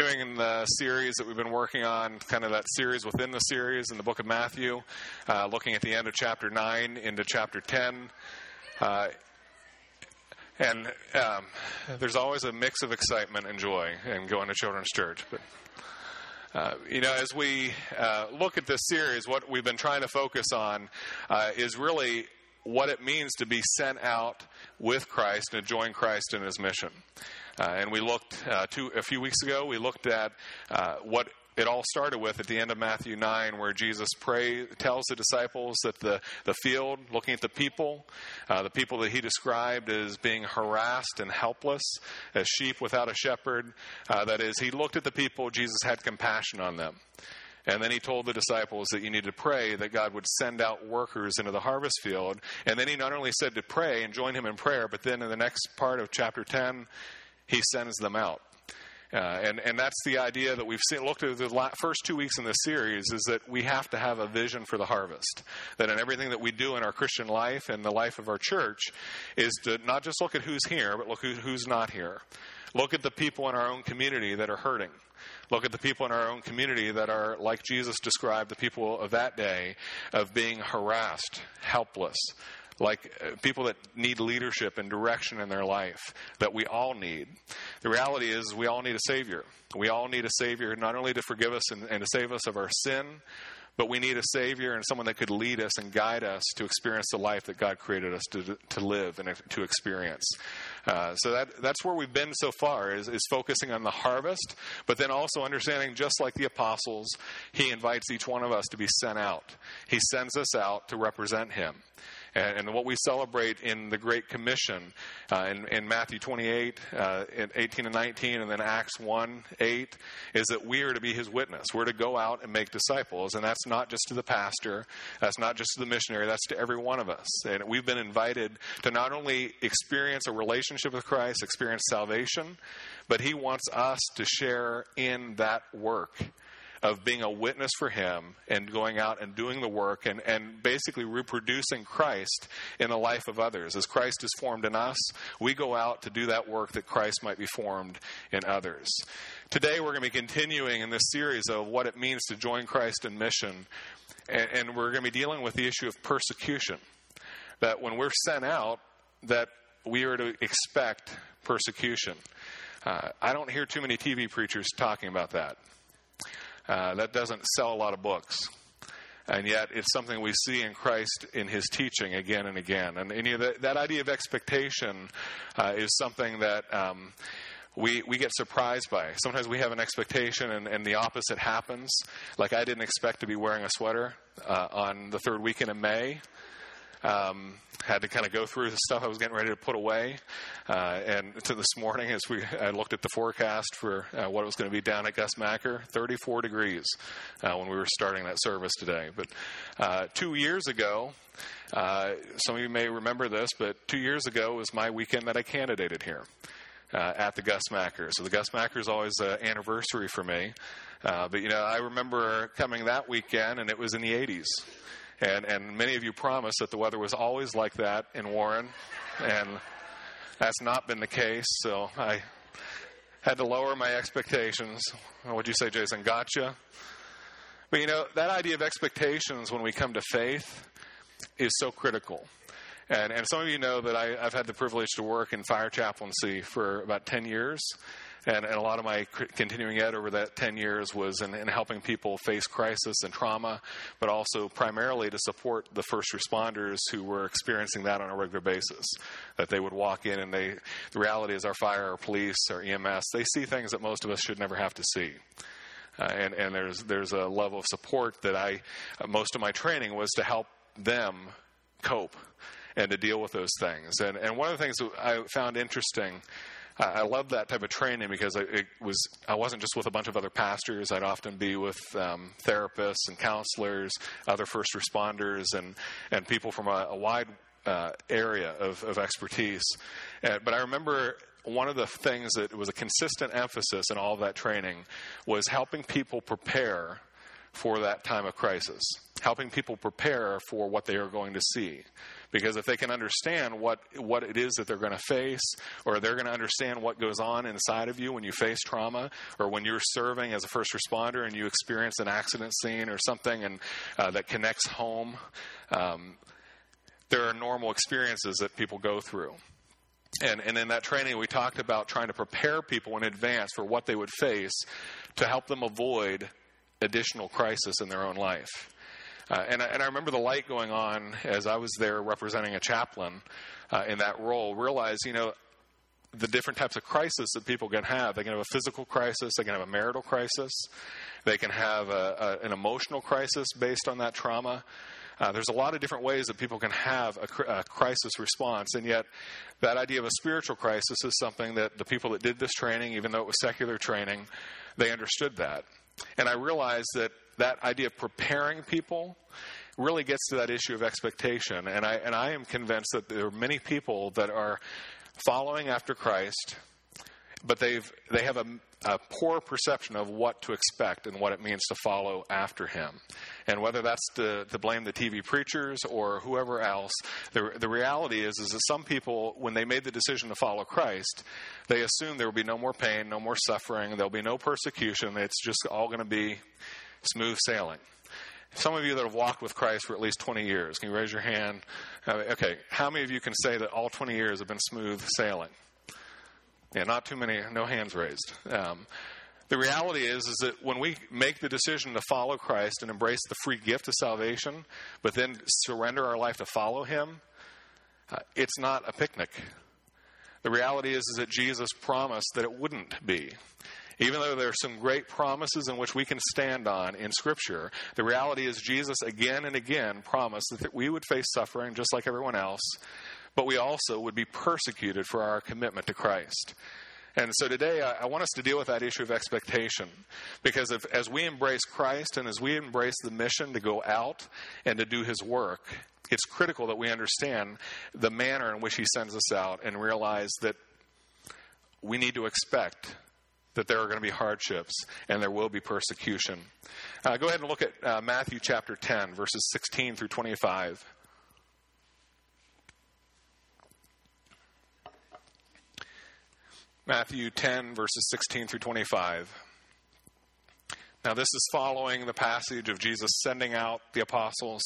continuing in the series that we've been working on, kind of that series within the series in the book of Matthew, looking at the end of chapter 9 into chapter 10. And there's always a mix of excitement and joy in going to children's church. But as we look at this series, what we've been trying to focus on is really what it means to be sent out with Christ and join Christ in his mission. And we looked a few weeks ago, we looked at what it all started with at the end of Matthew 9, where Jesus tells the disciples that the field, looking at the people that he described as being harassed and helpless, as sheep without a shepherd, that is, he looked at the people, Jesus had compassion on them. And then he told the disciples that you need to pray that God would send out workers into the harvest field. And then he not only said to pray and join him in prayer, but then in the next part of chapter 10, he sends them out. And that's the idea that we've looked at the first 2 weeks in this series, is that we have to have a vision for the harvest. That in everything that we do in our Christian life and the life of our church is to not just look at who's here, but look who's not here. Look at the people in our own community that are hurting. Look at the people in our own community that are, like Jesus described the people of that day, of being harassed, helpless, like people that need leadership and direction in their life, that we all need. The reality is we all need a Savior. We all need a Savior not only to forgive us and to save us of our sin, but we need a Savior and someone that could lead us and guide us to experience the life that God created us to live and to experience. So that's where we've been so far, is focusing on the harvest, but then also understanding, just like the apostles, he invites each one of us to be sent out. He sends us out to represent him. And what we celebrate in the Great Commission in Matthew 28, 18 and 19, and then Acts 1, 8, is that we are to be his witness. We're to go out and make disciples. And that's not just to the pastor. That's not just to the missionary. That's to every one of us. And we've been invited to not only experience a relationship with Christ, experience salvation, but he wants us to share in that work of being a witness for him and going out and doing the work and basically reproducing Christ in the life of others. As Christ is formed in us, we go out to do that work that Christ might be formed in others. Today we're going to be continuing in this series of what it means to join Christ in mission, and we're going to be dealing with the issue of persecution. That when we're sent out, that we are to expect persecution. I don't hear too many TV preachers talking about that. That doesn't sell a lot of books. And yet it's something we see in Christ in his teaching again and again. And that idea of expectation is something that we get surprised by. Sometimes we have an expectation and the opposite happens. Like, I didn't expect to be wearing a sweater on the third weekend in May. Had to kind of go through the stuff I was getting ready to put away. And to this morning, I looked at the forecast for what it was going to be down at Gus Macker, 34 degrees when we were starting that service today. But 2 years ago, some of you may remember this, but 2 years ago was my weekend that I candidated here at the Gus Macker. So the Gus Macker is always an anniversary for me. But I remember coming that weekend, and it was in the 80s. And many of you promised that the weather was always like that in Warren, and that's not been the case, so I had to lower my expectations. What'd you say, Jason? Gotcha. But that idea of expectations when we come to faith is so critical. And some of you know that I've had the privilege to work in fire chaplaincy for about 10 years. And a lot of my continuing ed over that 10 years was in helping people face crisis and trauma, but also primarily to support the first responders who were experiencing that on a regular basis. That they would walk in and the reality is our fire, our police, our EMS, they see things that most of us should never have to see. And there's a level of support that most of my training was to help them cope and to deal with those things. And one of the things that I found interesting, I love that type of training because I wasn't just with a bunch of other pastors. I'd often be with therapists and counselors, other first responders, and people from a wide area of expertise. But I remember one of the things that was a consistent emphasis in all of that training was helping people prepare for that time of crisis, helping people prepare for what they are going to see. Because if they can understand what it is that they're going to face, or they're going to understand what goes on inside of you when you face trauma, or when you're serving as a first responder and you experience an accident scene or something and that connects home, there are normal experiences that people go through. And in that training, we talked about trying to prepare people in advance for what they would face to help them avoid additional crisis in their own life. And I remember the light going on as I was there representing a chaplain in that role, realize, the different types of crisis that people can have. They can have a physical crisis. They can have a marital crisis. They can have an emotional crisis based on that trauma. There's a lot of different ways that people can have a crisis response, and yet that idea of a spiritual crisis is something that the people that did this training, even though it was secular training, they understood that. And I realized that idea of preparing people really gets to that issue of expectation. And I am convinced that there are many people that are following after Christ, but they have a poor perception of what to expect and what it means to follow after him. And whether that's to blame the TV preachers or whoever else, the reality is that some people, when they made the decision to follow Christ, they assume there will be no more pain, no more suffering, there'll be no persecution, it's just all going to be smooth sailing. Some of you that have walked with Christ for at least 20 years, can you raise your hand? Okay, how many of you can say that all 20 years have been smooth sailing? Yeah, not too many, no hands raised. The reality is that when we make the decision to follow Christ and embrace the free gift of salvation, but then surrender our life to follow him, it's not a picnic. The reality is that Jesus promised that it wouldn't be. Even though there are some great promises in which we can stand on in Scripture, the reality is Jesus again and again promised that we would face suffering just like everyone else, but we also would be persecuted for our commitment to Christ. And so today I want us to deal with that issue of expectation, because as we embrace Christ and as we embrace the mission to go out and to do his work, it's critical that we understand the manner in which he sends us out and realize that we need to expect that there are going to be hardships and there will be persecution. Go ahead and look at Matthew chapter 10, verses 16 through 25. Matthew 10, verses 16 through 25. Now, this is following the passage of Jesus sending out the apostles,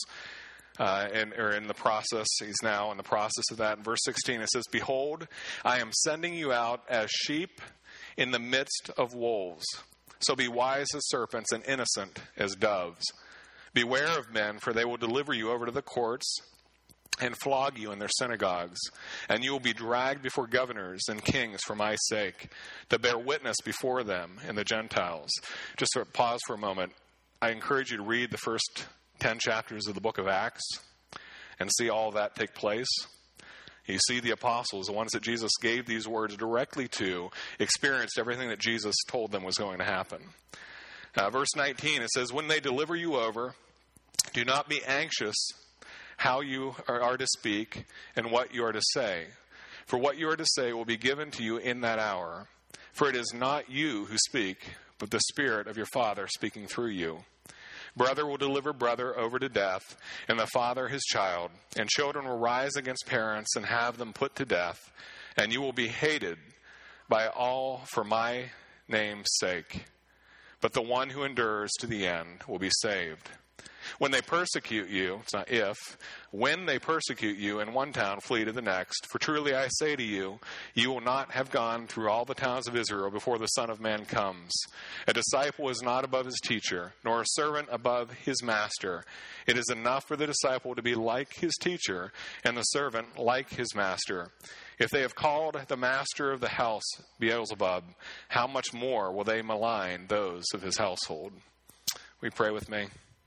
or in the process. He's now in the process of that. In verse 16, it says, "Behold, I am sending you out as sheep in the midst of wolves. So be wise as serpents and innocent as doves. Beware of men, for they will deliver you over to the courts and flog you in their synagogues. And you will be dragged before governors and kings for my sake, to bear witness before them and the Gentiles." Just pause for a moment. I encourage you to read the first 10 chapters of the book of Acts and see all that take place. You see the apostles, the ones that Jesus gave these words directly to, experienced everything that Jesus told them was going to happen. Verse 19, it says, "When they deliver you over, do not be anxious how you are to speak and what you are to say. For what you are to say will be given to you in that hour. For it is not you who speak, but the Spirit of your Father speaking through you. Brother will deliver brother over to death, and the father his child. And children will rise against parents and have them put to death. And you will be hated by all for my name's sake. But the one who endures to the end will be saved. When they persecute you," it's not if, "when they persecute you in one town, flee to the next. For truly I say to you, you will not have gone through all the towns of Israel before the Son of Man comes. A disciple is not above his teacher, nor a servant above his master. It is enough for the disciple to be like his teacher, and the servant like his master. If they have called the master of the house Beelzebub, how much more will they malign those of his household?" We pray with me.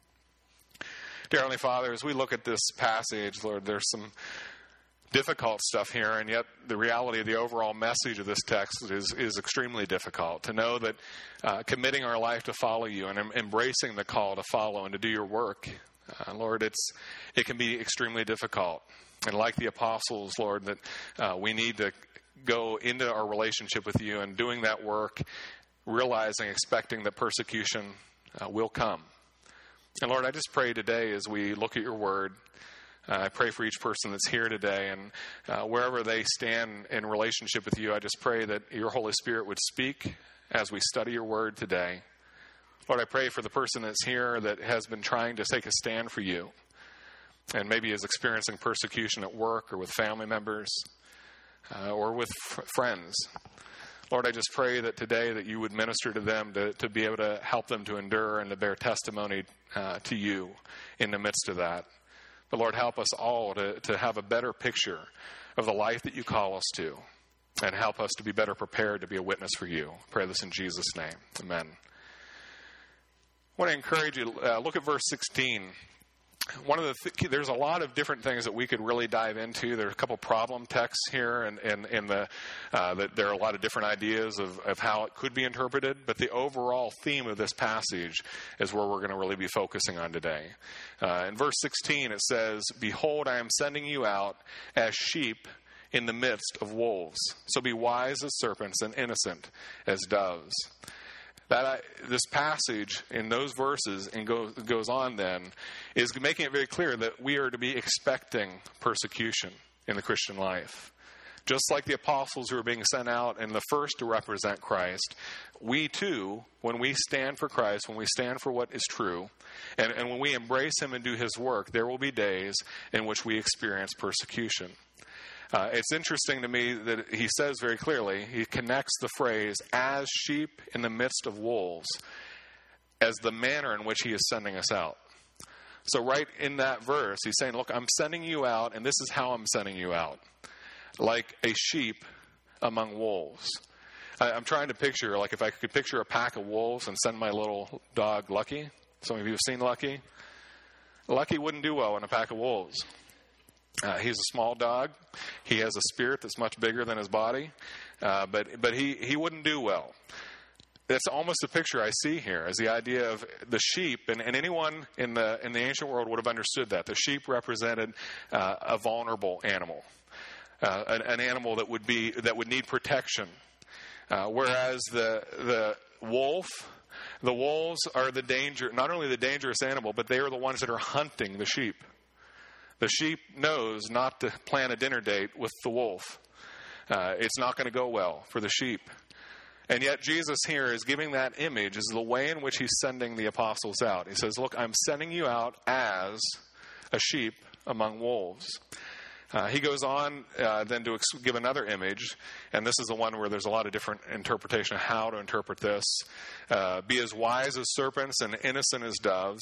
Dear Heavenly Father, as we look at this passage, Lord, there's some difficult stuff here, and yet the reality of the overall message of this text is extremely difficult. To know that committing our life to follow you and embracing the call to follow and to do your work, Lord, it can be extremely difficult. And like the apostles, Lord, that we need to go into our relationship with you and doing that work, realizing, expecting that persecution will come. And Lord, I just pray today as we look at your word, I pray for each person that's here today, and wherever they stand in relationship with you, I just pray that your Holy Spirit would speak as we study your word today. Lord, I pray for the person that's here that has been trying to take a stand for you and maybe is experiencing persecution at work or with family members or with friends. Lord, I just pray that today that you would minister to them to be able to help them to endure and to bear testimony to you in the midst of that. But Lord, help us all to have a better picture of the life that you call us to, and help us to be better prepared to be a witness for you. I pray this in Jesus' name. Amen. I want to encourage you, look at verse 16. There's a lot of different things that we could really dive into. There's a couple problem texts here, and that there are a lot of different ideas of how it could be interpreted. But the overall theme of this passage is where we're going to really be focusing on today. In verse 16, it says, "Behold, I am sending you out as sheep in the midst of wolves. So be wise as serpents and innocent as doves." This passage in those verses and goes on then is making it very clear that we are to be expecting persecution in the Christian life. Just like the apostles who are being sent out and the first to represent Christ, we too, when we stand for Christ, when we stand for what is true, and when we embrace him and do his work, there will be days in which we experience persecution. It's interesting to me that he says very clearly, he connects the phrase, "as sheep in the midst of wolves," as the manner in which he is sending us out. So right in that verse, he's saying, look, I'm sending you out, and this is how I'm sending you out. Like a sheep among wolves. I'm trying to picture, like if I could picture a pack of wolves and send my little dog Lucky. Some of you have seen Lucky. Lucky wouldn't do well in a pack of wolves. He's a small dog. He has a spirit that's much bigger than his body, but he wouldn't do well. That's almost the picture I see here, is the idea of the sheep, and anyone in the ancient world would have understood that. The sheep represented a vulnerable animal, an animal that would need protection, whereas the wolves are not only the dangerous animal, but they are the ones that are hunting the sheep. The sheep knows not to plan a dinner date with the wolf. It's not going to go well for the sheep. And yet Jesus here is giving that image as the way in which he's sending the apostles out. He says, look, I'm sending you out as a sheep among wolves. He goes on then to give another image, and this is the one where there's a lot of different interpretation of how to interpret this. Be as wise as serpents and innocent as doves.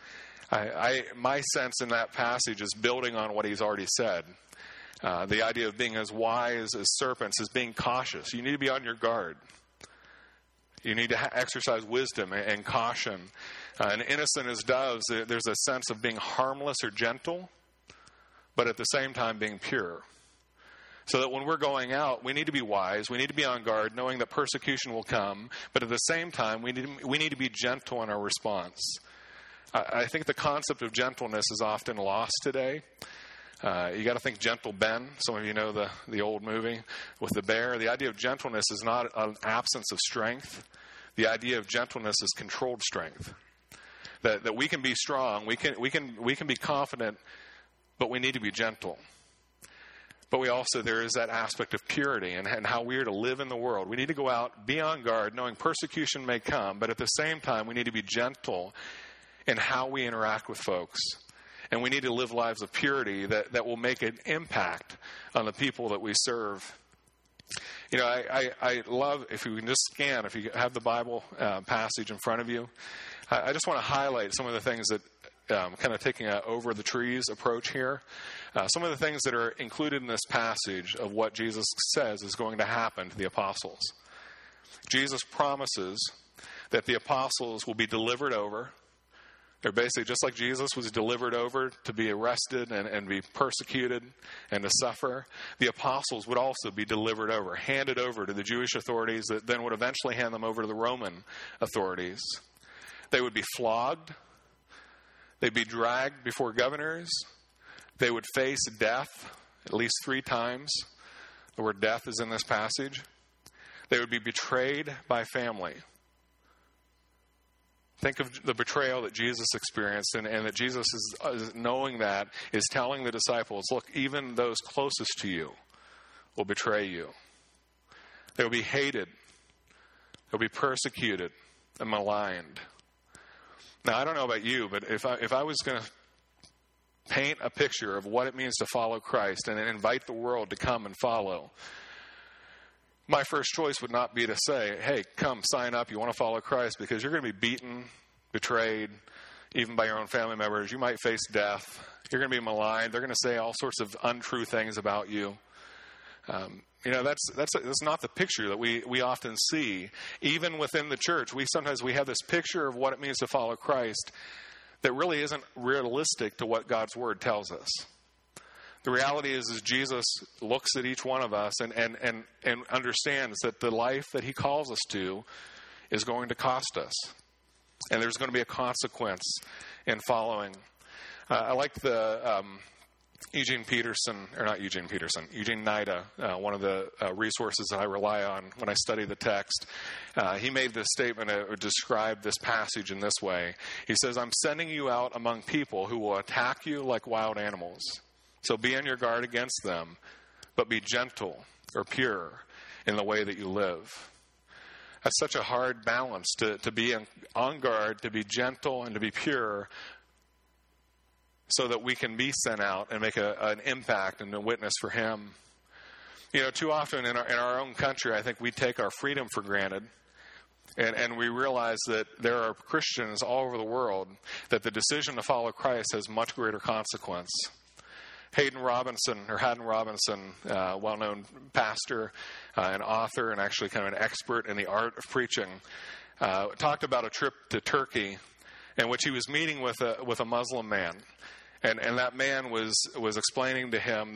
My sense in that passage is building on what he's already said. The idea of being as wise as serpents is being cautious. You need to be on your guard. You need to exercise wisdom and caution. And innocent as doves, there's a sense of being harmless or gentle, but at the same time being pure. So that when we're going out, we need to be wise. We need to be on guard, knowing that persecution will come. But at the same time, we need to be gentle in our response. I think the concept of gentleness is often lost today. You got to think Gentle Ben. Some of you know the old movie with the bear. The idea of gentleness is not an absence of strength. The idea of gentleness is controlled strength. That we can be strong, we can be confident, but we need to be gentle. But there is that aspect of purity and how we are to live in the world. We need to go out, be on guard, knowing persecution may come, but at the same time, we need to be gentle in how we interact with folks. And we need to live lives of purity that will make an impact on the people that we serve. You know, I love, if you can just scan, if you have the Bible passage in front of you, I just want to highlight some of the things that kind of taking an over the trees approach here. Some of the things that are included in this passage of what Jesus says is going to happen to the apostles. Jesus promises that the apostles will be delivered over. They're basically just like Jesus was delivered over to be arrested and be persecuted and to suffer. The apostles would also be delivered over, handed over to the Jewish authorities that then would eventually hand them over to the Roman authorities. They would be flogged. They'd be dragged before governors. They would face death at least 3 times. The word death is in this passage. They would be betrayed by family. Think of the betrayal that Jesus experienced, and that Jesus is knowing that, is telling the disciples, look, even those closest to you will betray you. They will be hated. They'll be persecuted and maligned. Now, I don't know about you, but if I was going to paint a picture of what it means to follow Christ and invite the world to come and follow, my first choice would not be to say, hey, come sign up. You want to follow Christ, because you're going to be beaten, betrayed, even by your own family members. You might face death. You're going to be maligned. They're going to say all sorts of untrue things about you. That's not the picture that we often see. Even within the church, we have this picture of what it means to follow Christ that really isn't realistic to what God's Word tells us. The reality is Jesus looks at each one of us and understands that the life that he calls us to is going to cost us. And there's going to be a consequence in following. I like the Eugene Nida, one of the resources that I rely on when I study the text. He made this statement or described this passage in this way. He says, I'm sending you out among people who will attack you like wild animals. So be on your guard against them, but be gentle or pure in the way that you live. That's such a hard balance, to be on guard, to be gentle, and to be pure, so that we can be sent out and make an impact and a witness for him. Too often in our own country, I think we take our freedom for granted. And we realize that there are Christians all over the world that the decision to follow Christ has much greater consequence. Haddon Robinson, well-known pastor and author, and actually kind of an expert in the art of preaching, talked about a trip to Turkey in which he was meeting with a Muslim man. And that man was explaining to him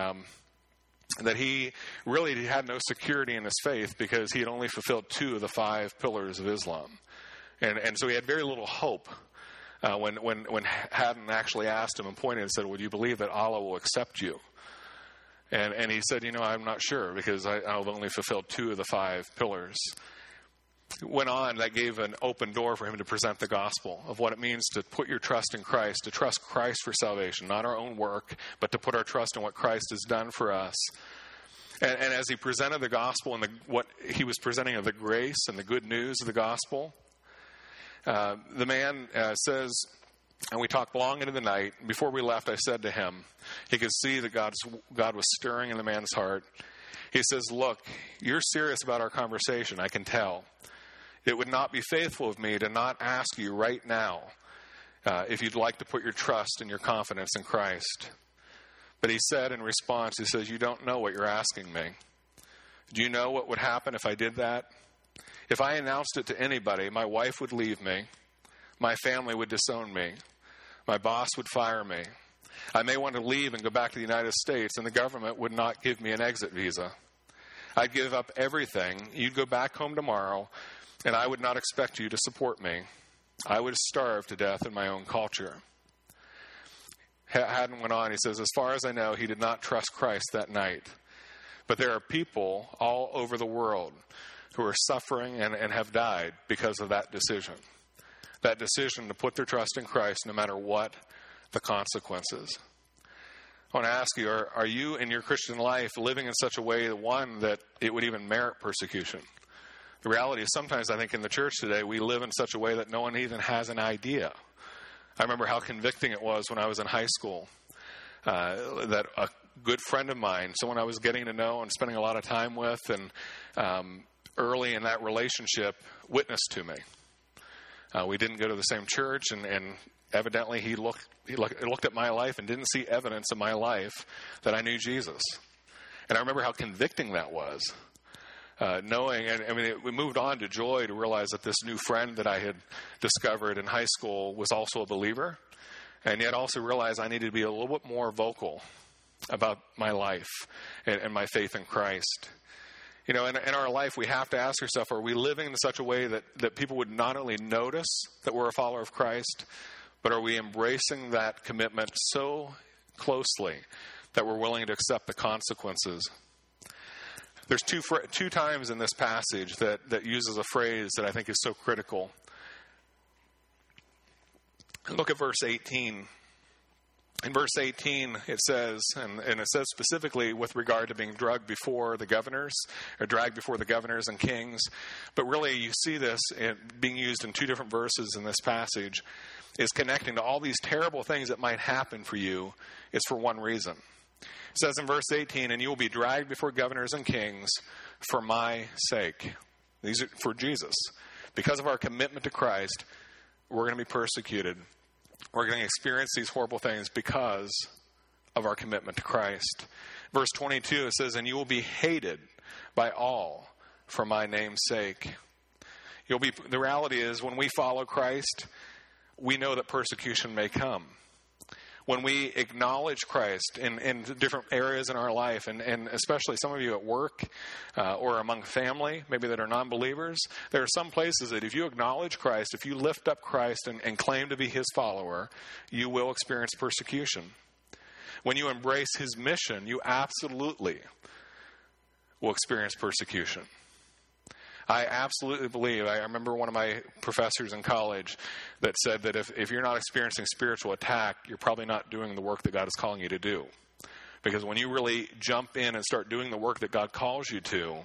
that he really had no security in his faith because he had only fulfilled 2 of the 5 pillars of Islam. And so he had very little hope. When Haddon actually asked him and pointed and said, would you believe that Allah will accept you? And he said, I'm not sure, because I've only fulfilled 2 of the 5 pillars. Went on, that gave an open door for him to present the gospel of what it means to put your trust in Christ, to trust Christ for salvation, not our own work, but to put our trust in what Christ has done for us. And as he presented the gospel and what he was presenting of the grace and the good news of the gospel, the man says, and we talked long into the night. Before we left, I said to him, he could see that God was stirring in the man's heart. He says, look, you're serious about our conversation, I can tell. It would not be faithful of me to not ask you right now if you'd like to put your trust and your confidence in Christ. But he said in response, he says, you don't know what you're asking me. Do you know what would happen if I did that? If I announced it to anybody, my wife would leave me, my family would disown me, my boss would fire me. I may want to leave and go back to the United States, and the government would not give me an exit visa. I'd give up everything. You'd go back home tomorrow, and I would not expect you to support me. I would starve to death in my own culture. Haddon went on, he says, as far as I know, he did not trust Christ that night. But there are people all over the world who are suffering and have died because of that decision. That decision to put their trust in Christ no matter what the consequences. I want to ask you, are you in your Christian life living in such a way, one, that it would even merit persecution? The reality is sometimes I think in the church today we live in such a way that no one even has an idea. I remember how convicting it was when I was in high school that a good friend of mine, someone I was getting to know and spending a lot of time with, and early in that relationship, witnessed to me. We didn't go to the same church, and evidently he looked at my life and didn't see evidence in my life that I knew Jesus. And I remember how convicting that was. Knowing, and I mean, we moved on to joy to realize that this new friend that I had discovered in high school was also a believer, and yet also realized I needed to be a little bit more vocal about my life and my faith in Christ. In our life, we have to ask ourselves, are we living in such a way that people would not only notice that we're a follower of Christ, but are we embracing that commitment so closely that we're willing to accept the consequences? There's two times in this passage that uses a phrase that I think is so critical. Look at verse 18. In verse 18, it says, and it says specifically with regard to being dragged before the governors and kings, but really you see this being used in two different verses in this passage, is connecting to all these terrible things that might happen for you. It's for one reason. It says in verse 18, and you will be dragged before governors and kings for my sake. These are for Jesus. Because of our commitment to Christ, we're going to be persecuted. We're going to experience these horrible things because of our commitment to Christ. Verse 22, it says, and you will be hated by all for my name's sake. The reality is, when we follow Christ, we know that persecution may come. When we acknowledge Christ in different areas in our life, and especially some of you at work or among family, maybe that are non-believers, there are some places that if you acknowledge Christ, if you lift up Christ and claim to be his follower, you will experience persecution. When you embrace his mission, you absolutely will experience persecution. I absolutely believe, I remember one of my professors in college that said that if you're not experiencing spiritual attack, you're probably not doing the work that God is calling you to do. Because when you really jump in and start doing the work that God calls you to,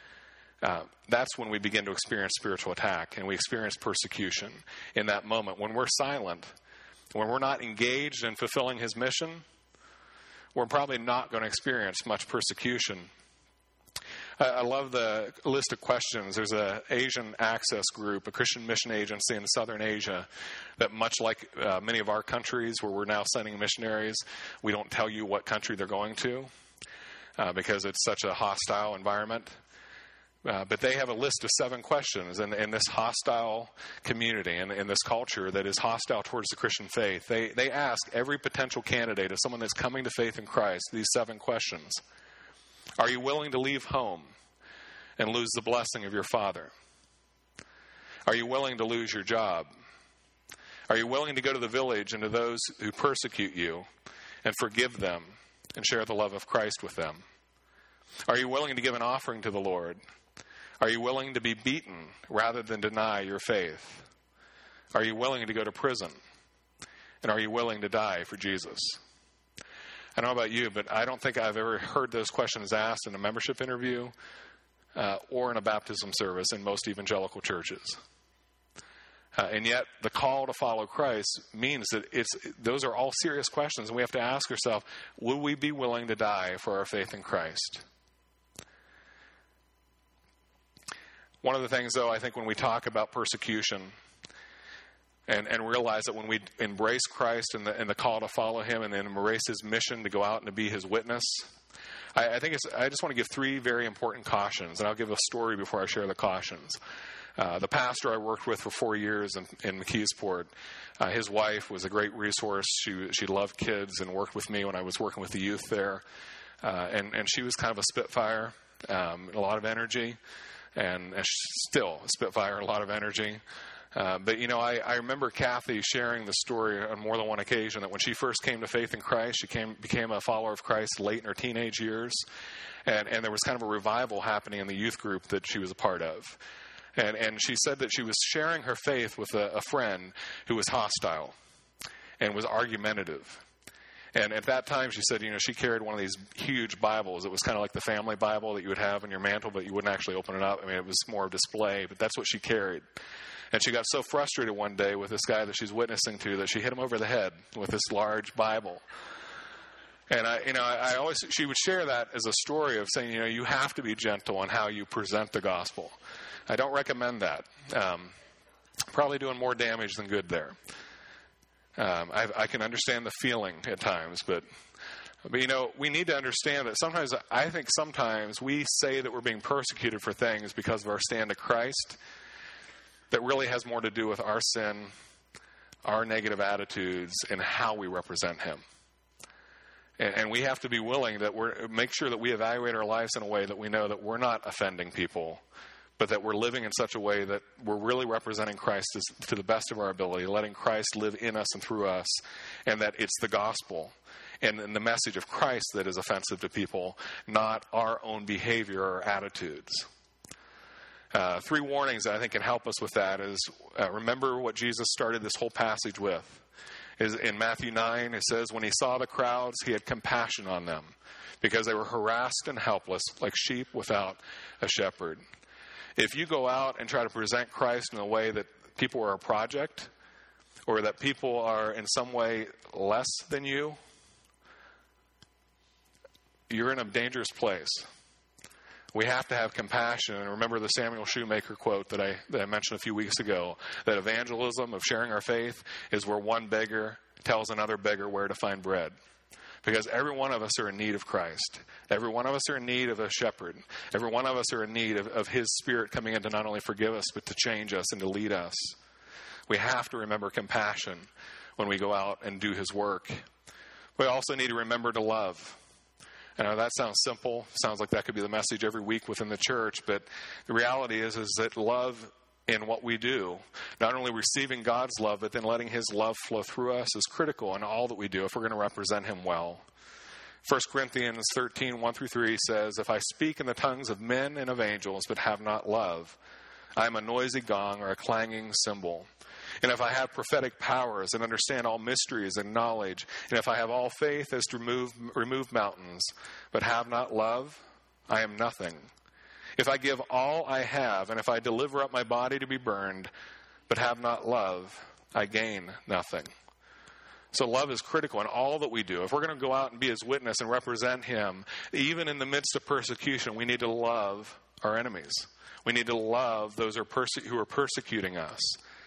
that's when we begin to experience spiritual attack, and we experience persecution in that moment. When we're silent, when we're not engaged in fulfilling his mission, we're probably not going to experience much persecution. I love the list of questions. There's an Asian Access Group, a Christian mission agency in Southern Asia, that much like many of our countries where we're now sending missionaries, we don't tell you what country they're going to because it's such a hostile environment. But they have a list of 7 questions in this hostile community and in this culture that is hostile towards the Christian faith. They ask every potential candidate, as someone that's coming to faith in Christ, these 7 questions. Are you willing to leave home and lose the blessing of your father? Are you willing to lose your job? Are you willing to go to the village and to those who persecute you and forgive them and share the love of Christ with them? Are you willing to give an offering to the Lord? Are you willing to be beaten rather than deny your faith? Are you willing to go to prison? And are you willing to die for Jesus? I don't know about you, but I don't think I've ever heard those questions asked in a membership interview or in a baptism service in most evangelical churches. And yet, the call to follow Christ means that those are all serious questions, and we have to ask ourselves, will we be willing to die for our faith in Christ? One of the things, though, I think when we talk about persecution, and realize that when we embrace Christ and the call to follow him and then embrace his mission to go out and to be his witness, I just want to give 3 very important cautions, and I'll give a story before I share the cautions. The pastor I worked with for 4 years in McKeesport, his wife was a great resource. She loved kids and worked with me when I was working with the youth there, and she was kind of a spitfire, a lot of energy, and still a spitfire, a lot of energy. But, I remember Kathy sharing the story on more than one occasion that when she first came to faith in Christ, she became a follower of Christ late in her teenage years. And there was kind of a revival happening in the youth group that she was a part of. And she said that she was sharing her faith with a friend who was hostile and was argumentative. And at that time, she said, she carried one of these huge Bibles. It was kind of like the family Bible that you would have on your mantle, but you wouldn't actually open it up. I mean, it was more of a display, but that's what she carried. And she got so frustrated one day with this guy that she's witnessing to that she hit him over the head with this large Bible. And she would share that as a story of saying, you have to be gentle on how you present the gospel. I don't recommend that. Probably doing more damage than good there. I can understand the feeling at times, but we need to understand that sometimes we say that we're being persecuted for things because of our stand to Christ that really has more to do with our sin, our negative attitudes, and how we represent him. And we have to be willing make sure that we evaluate our lives in a way that we know that we're not offending people, but that we're living in such a way that we're really representing Christ to the best of our ability, letting Christ live in us and through us, and that it's the gospel and the message of Christ that is offensive to people, not our own behavior or attitudes. Three warnings that I think can help us with that is remember what Jesus started this whole passage with. Is in Matthew 9, it says, when he saw the crowds, he had compassion on them because they were harassed and helpless like sheep without a shepherd. If you go out and try to present Christ in a way that people are a project or that people are in some way less than you, you're in a dangerous place. We have to have compassion. And remember the Samuel Shoemaker quote that I mentioned a few weeks ago, that evangelism, of sharing our faith, is where one beggar tells another beggar where to find bread. Because every one of us are in need of Christ. Every one of us are in need of a shepherd. Every one of us are in need of his Spirit coming in to not only forgive us, but to change us and to lead us. We have to remember compassion when we go out and do his work. We also need to remember to love. I know that sounds simple. Sounds like that could be the message every week within the church. But the reality is that love in what we do, not only receiving God's love, but then letting his love flow through us is critical in all that we do if we're going to represent him well. 1 Corinthians 13, 1-3 says, if I speak in the tongues of men and of angels, but have not love, I am a noisy gong or a clanging cymbal. And if I have prophetic powers and understand all mysteries and knowledge, and if I have all faith as to remove mountains, but have not love, I am nothing. If I give all I have, and if I deliver up my body to be burned, but have not love, I gain nothing. So love is critical in all that we do. If we're going to go out and be his witness and represent him, even in the midst of persecution, we need to love our enemies. We need to love those who are persecuting us.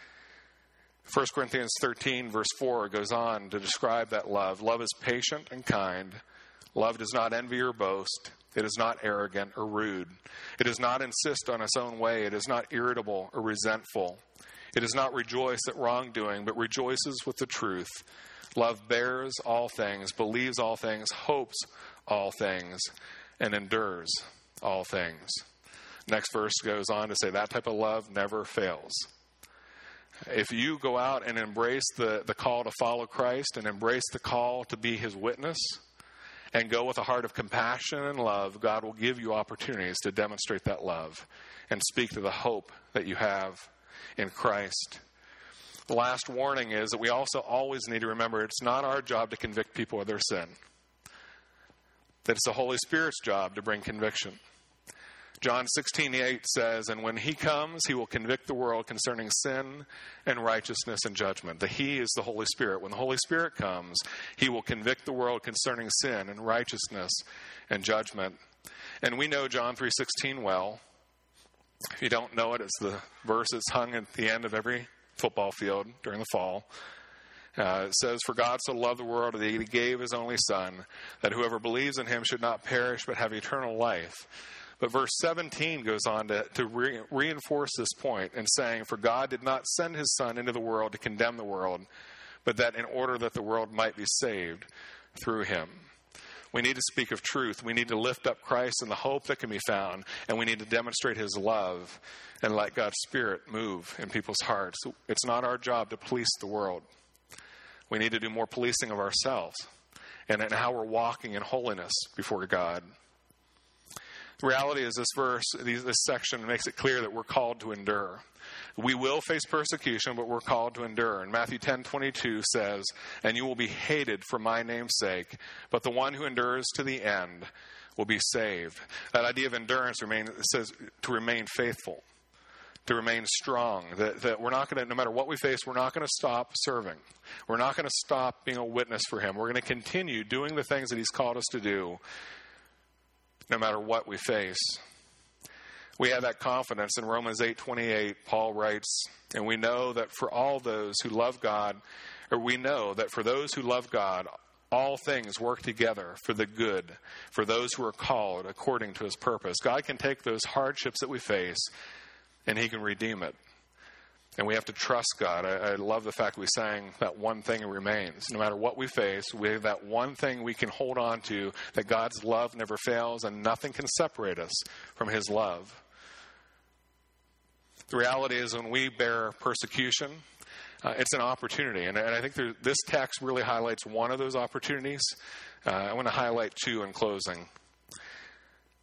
1 Corinthians 13, verse 4 goes on to describe that love. Love is patient and kind. Love does not envy or boast. It is not arrogant or rude. It does not insist on its own way. It is not irritable or resentful. It does not rejoice at wrongdoing, but rejoices with the truth. Love bears all things, believes all things, hopes all things, and endures all things. Next verse goes on to say that type of love never fails. If you go out and embrace the call to follow Christ and embrace the call to be his witness and go with a heart of compassion and love, God will give you opportunities to demonstrate that love and speak to the hope that you have in Christ. The last warning is that we also always need to remember it's not our job to convict people of their sin. That it's the Holy Spirit's job to bring conviction. John 16:8 says, and when he comes, he will convict the world concerning sin and righteousness and judgment. The he is the Holy Spirit. When the Holy Spirit comes, he will convict the world concerning sin and righteousness and judgment. And we know John 3:16 well. If you don't know it, it's the verse that's hung at the end of every football field during the fall. It says, for God so loved the world that he gave his only Son, that whoever believes in him should not perish but have eternal life. But verse 17 goes on to reinforce this point in saying, for God did not send his Son into the world to condemn the world, but that in order that the world might be saved through him. We need to speak of truth. We need to lift up Christ and the hope that can be found, and we need to demonstrate his love and let God's Spirit move in people's hearts. It's not our job to police the world. We need to do more policing of ourselves and in how we're walking in holiness before God. The reality is this section makes it clear that we're called to endure. We will face persecution, but we're called to endure. And Matthew 10:22 says, and you will be hated for my name's sake, but the one who endures to the end will be saved. That idea of endurance says to remain faithful, to remain strong, that we're not going to, no matter what we face, we're not going to stop serving. We're not going to stop being a witness for him. We're going to continue doing the things that he's called us to do, no matter what we face. We have that confidence in Romans 8:28. Paul writes, and we know that for all those who love God, or we know that for those who love God, all things work together for the good, for those who are called according to his purpose. God can take those hardships that we face, and he can redeem it. And we have to trust God. I love the fact we sang that one thing remains. No matter what we face, we have that one thing we can hold on to, that God's love never fails and nothing can separate us from his love. The reality is when we bear persecution, it's an opportunity. And I think this text really highlights one of those opportunities. I want to highlight two in closing.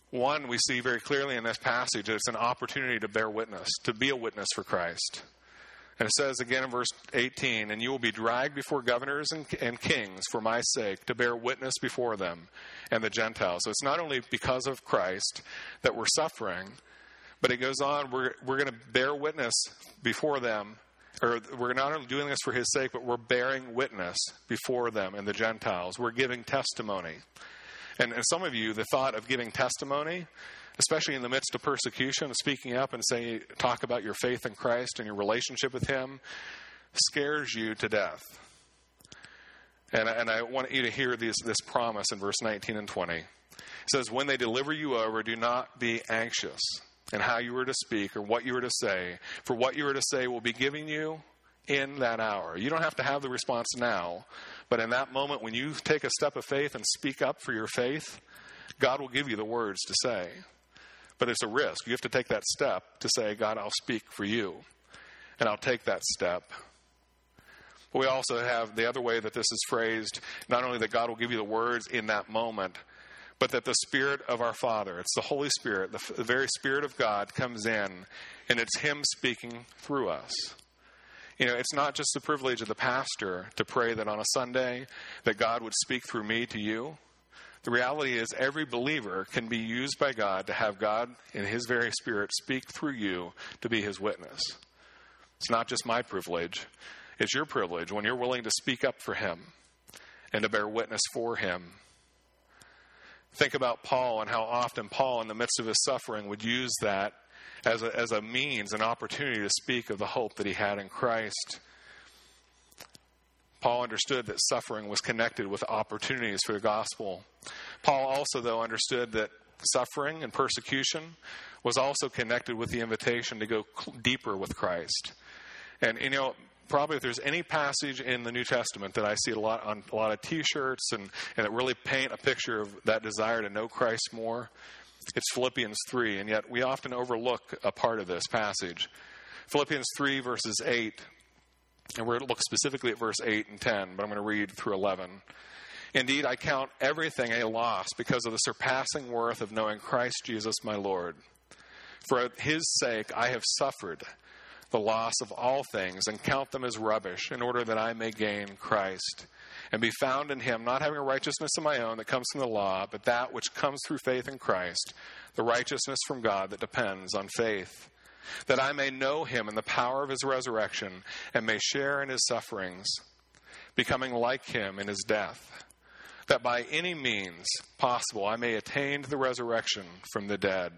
One, we see very clearly in this passage that it's an opportunity to bear witness, to be a witness for Christ. And it says again in verse 18, "And you will be dragged before governors and kings for my sake, to bear witness before them and the Gentiles." So it's not only because of Christ that we're suffering, but it goes on, we're going to bear witness before them, or we're not only doing this for his sake, but we're bearing witness before them and the Gentiles. We're giving testimony. And some of you, the thought of giving testimony, especially in the midst of persecution, speaking up and talk about your faith in Christ and your relationship with him, scares you to death. And I want you to hear this promise in verse 19 and 20. It says, "When they deliver you over, do not be anxious in how you are to speak or what you are to say, for what you are to say will be given you in that hour." You don't have to have the response now, but in that moment when you take a step of faith and speak up for your faith, God will give you the words to say. But it's a risk. You have to take that step to say, "God, I'll speak for you, and I'll take that step." But we also have the other way that this is phrased, not only that God will give you the words in that moment, but that the Spirit of our Father, it's the Holy Spirit, the very Spirit of God comes in, and it's him speaking through us. It's not just the privilege of the pastor to pray that on a Sunday that God would speak through me to you. The reality is every believer can be used by God to have God in his very Spirit speak through you to be his witness. It's not just my privilege. It's your privilege when you're willing to speak up for him and to bear witness for him. Think about Paul and how often Paul, in the midst of his suffering, would use that as a means, an opportunity to speak of the hope that he had in Christ. Paul understood that suffering was connected with opportunities for the gospel. Paul also, though, understood that suffering and persecution was also connected with the invitation to go deeper with Christ. And, probably if there's any passage in the New Testament that I see a lot on a lot of T-shirts and that really paint a picture of that desire to know Christ more, it's Philippians 3, and yet we often overlook a part of this passage. Philippians 3, verses 8, and we're going to look specifically at verse 8 and 10, but I'm going to read through 11. "Indeed, I count everything a loss because of the surpassing worth of knowing Christ Jesus my Lord. For his sake I have suffered the loss of all things and count them as rubbish in order that I may gain Christ and be found in him, not having a righteousness of my own that comes from the law, but that which comes through faith in Christ, the righteousness from God that depends on faith, that I may know him in the power of his resurrection and may share in his sufferings, becoming like him in his death, that by any means possible I may attain to the resurrection from the dead."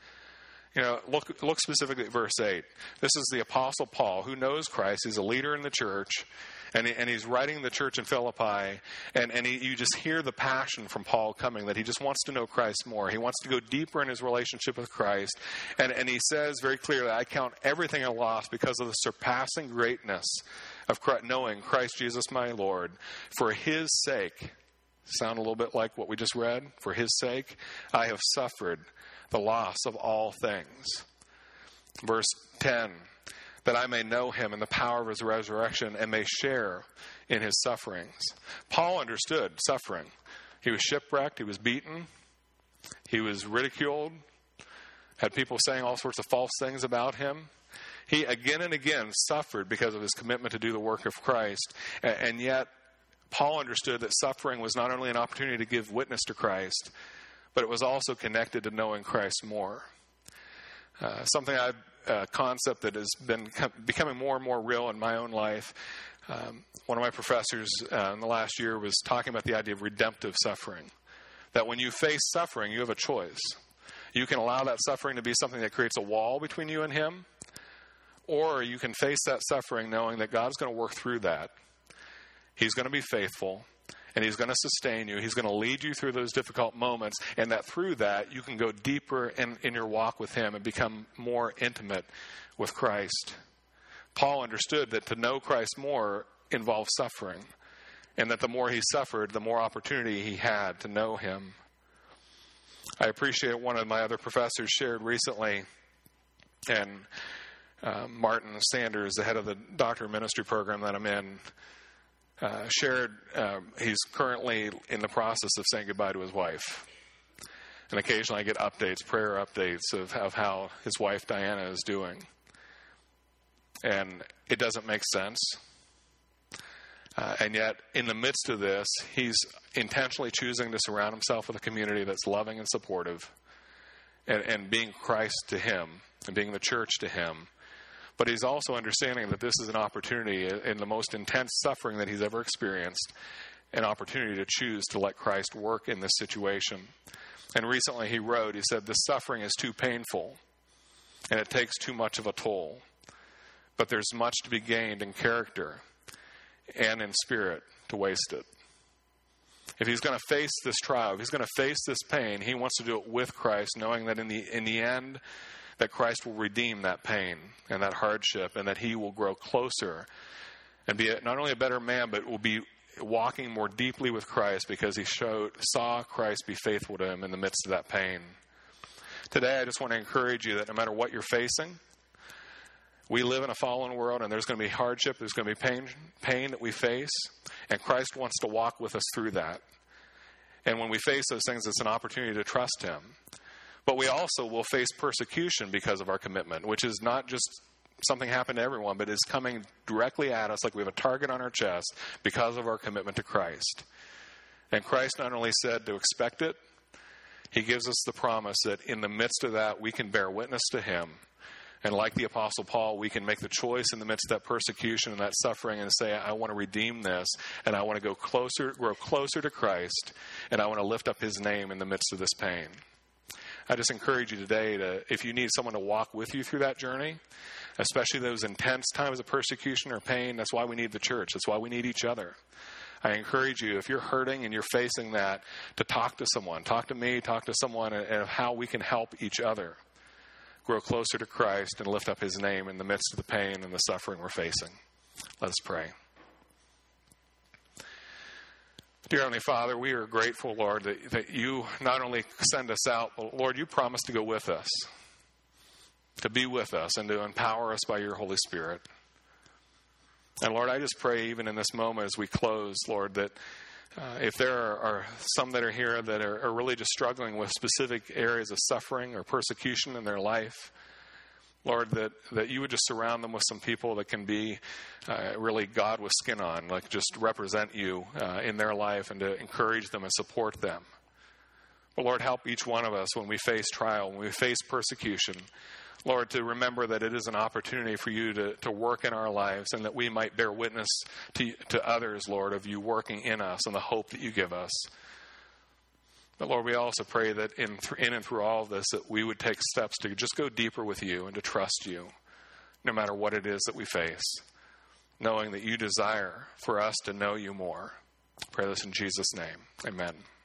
Look specifically at verse 8. This is the Apostle Paul, who knows Christ. He's a leader in the church, and he's writing the church in Philippi, and you just hear the passion from Paul coming, that he just wants to know Christ more. He wants to go deeper in his relationship with Christ, and he says very clearly, "I count everything a loss because of the surpassing greatness of knowing Christ Jesus my Lord. For his sake," sound a little bit like what we just read, "for his sake I have suffered the loss of all things." Verse 10, "that I may know him in the power of his resurrection and may share in his sufferings." Paul understood suffering. He was shipwrecked. He was beaten. He was ridiculed. Had people saying all sorts of false things about him. He again and again suffered because of his commitment to do the work of Christ. And yet, Paul understood that suffering was not only an opportunity to give witness to Christ, but it was also connected to knowing Christ more. A concept that has been becoming more and more real in my own life. One of my professors in the last year was talking about the idea of redemptive suffering. That when you face suffering, you have a choice. You can allow that suffering to be something that creates a wall between you and him, or you can face that suffering knowing that God's going to work through that. He's going to be faithful. And he's going to sustain you. He's going to lead you through those difficult moments. And that through that, you can go deeper in your walk with him and become more intimate with Christ. Paul understood that to know Christ more involves suffering. And that the more he suffered, the more opportunity he had to know him. I appreciate one of my other professors shared recently, and Martin Sanders, the head of the doctor of ministry program that I'm in, shared he's currently in the process of saying goodbye to his wife. And occasionally I get updates, prayer updates of how his wife Diana is doing. And it doesn't make sense. And yet, in the midst of this, he's intentionally choosing to surround himself with a community that's loving and supportive, and being Christ to him, and being the church to him. But he's also understanding that this is an opportunity in the most intense suffering that he's ever experienced, an opportunity to choose to let Christ work in this situation. And recently he wrote, he said, "This suffering is too painful, and it takes too much of a toll. But there's much to be gained in character and in spirit to waste it." If he's going to face this trial, if he's going to face this pain, he wants to do it with Christ, knowing that in the end, that Christ will redeem that pain and that hardship, and that he will grow closer and be not only a better man, but will be walking more deeply with Christ because he saw Christ be faithful to him in the midst of that pain. Today, I just want to encourage you that no matter what you're facing, we live in a fallen world, and there's going to be hardship, there's going to be pain that we face, and Christ wants to walk with us through that. And when we face those things, it's an opportunity to trust him. But we also will face persecution because of our commitment, which is not just something happened to everyone, but is coming directly at us like we have a target on our chest because of our commitment to Christ. And Christ not only said to expect it, he gives us the promise that in the midst of that, we can bear witness to him. And like the Apostle Paul, we can make the choice in the midst of that persecution and that suffering and say, I want to redeem this, and I want to grow closer to Christ, and I want to lift up his name in the midst of this pain. I just encourage you today if you need someone to walk with you through that journey, especially those intense times of persecution or pain, that's why we need the church. That's why we need each other. I encourage you, if you're hurting and you're facing that, to talk to someone. Talk to me, talk to someone, and how we can help each other grow closer to Christ and lift up his name in the midst of the pain and the suffering we're facing. Let us pray. Dear Heavenly Father, we are grateful, Lord, that you not only send us out, but Lord, you promise to go with us, to be with us, and to empower us by your Holy Spirit. And Lord, I just pray even in this moment as we close, Lord, that if there are some that are here that are really just struggling with specific areas of suffering or persecution in their life, Lord, that you would just surround them with some people that can be really God with skin on, like just represent you in their life, and to encourage them and support them. But Lord, help each one of us when we face trial, when we face persecution, Lord, to remember that it is an opportunity for you to work in our lives, and that we might bear witness to others, Lord, of you working in us and the hope that you give us. But Lord, we also pray that in and through all of this, that we would take steps to just go deeper with you and to trust you, no matter what it is that we face, knowing that you desire for us to know you more. I pray this in Jesus' name. Amen.